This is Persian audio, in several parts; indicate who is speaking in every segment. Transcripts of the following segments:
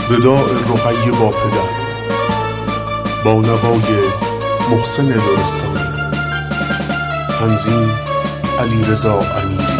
Speaker 1: وداع رقیه با پدر، با نوای محسن لرستانی. تنظیم علیرضا امیری.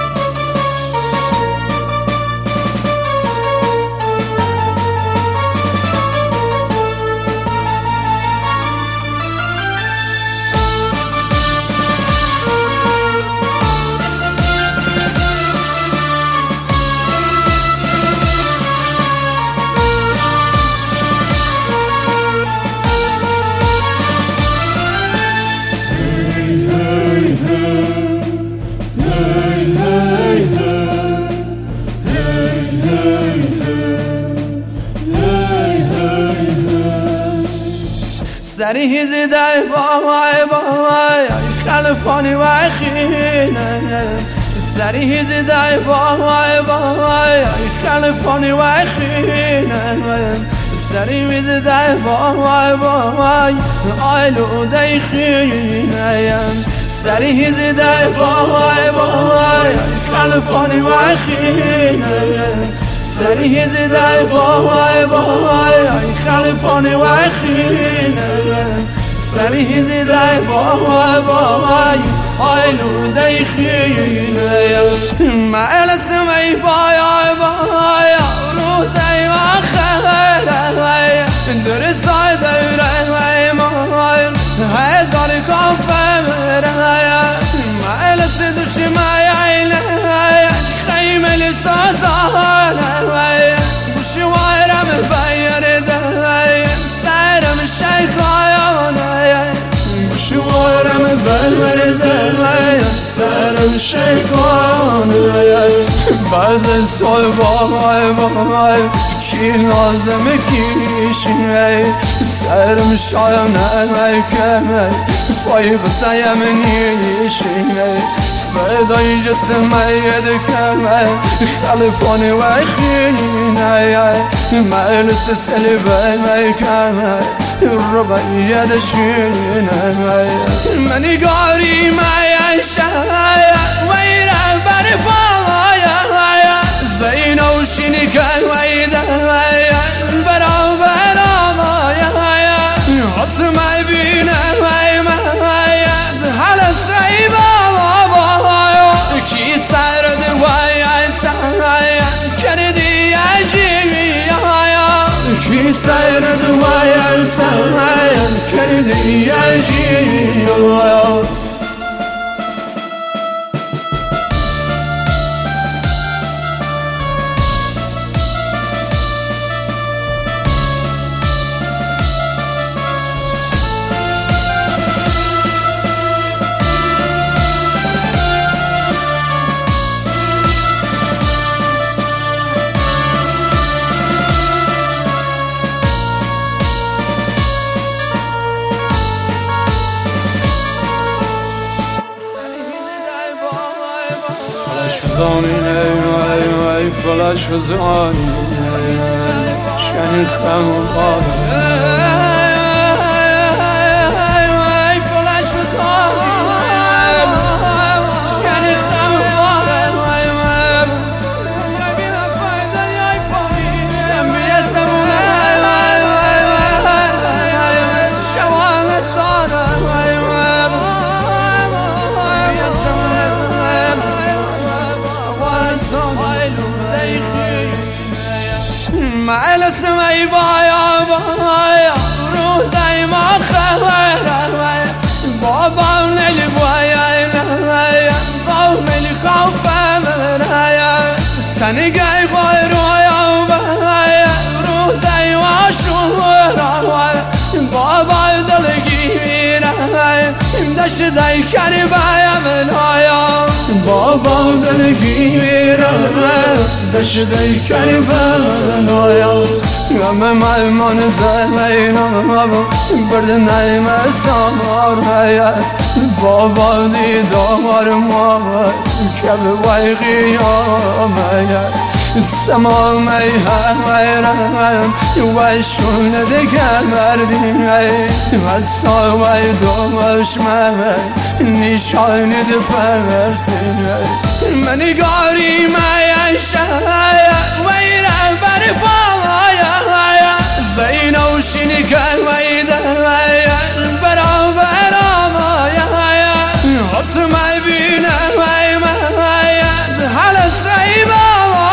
Speaker 2: سری زده بای خلفانی و خینه، سری زده بای خلفانی و خینه، سری زده بای آلوده خینه، سری زده بای خلفانی و خینه، سری زده بای خلفانی و خینه، سری زده بای آلوده خینه. معل سمی بای روزی و خیره، درسای دوره مای هزار کافه مره، معل سدوش مایله خیمه لسازانه، بشوارم بیرده سرم شیخایانه، بشوارم بیرده سرم شیخایانه. بعد سال بای کی لازم کیشه، سرم شایانه کمه پای بسایم نیشه، فدای جسمي يدكمه خلفوني وخيني، مالس السلبة ميكمه الربع يدشينه، مني قاري ما يشايا ويرا برفايا زين وشيني كان ويدا برا مايا عصمي بينا مايا على السيبة کی سرد وای سای کردی عجیبی کی سرد وای سای کردی عجیبی. فلاش زانی شنی خمار فلاش زانی شنی خمار ببین فایده یای پایین میرسم شوال سارا معل سمی بایا روزی ما خبره، بابا نلی بایا قوم الخوف مریا، سنگای بای رویا بایا روزی و شورا، بابا دلگیره دشت دای کری بایا ملایا، بابا دلگیره دشت دای کری بایا، همه ملمان زمینم برد نیم سامار، بابا دیدار ما که به وی قیامه سمام حیران وشون دگر مردی وصاوی دشمن نشان دپرسی منی گاری میشه ویره بر پایا زینو شنکن ویده برابر آمایا حتما بینه ویمه حال سیبا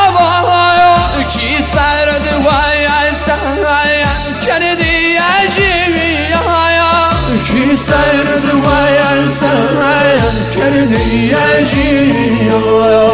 Speaker 2: کی سرد وای سای کردی عجیبی کی سرد وای سای کردی عجیبی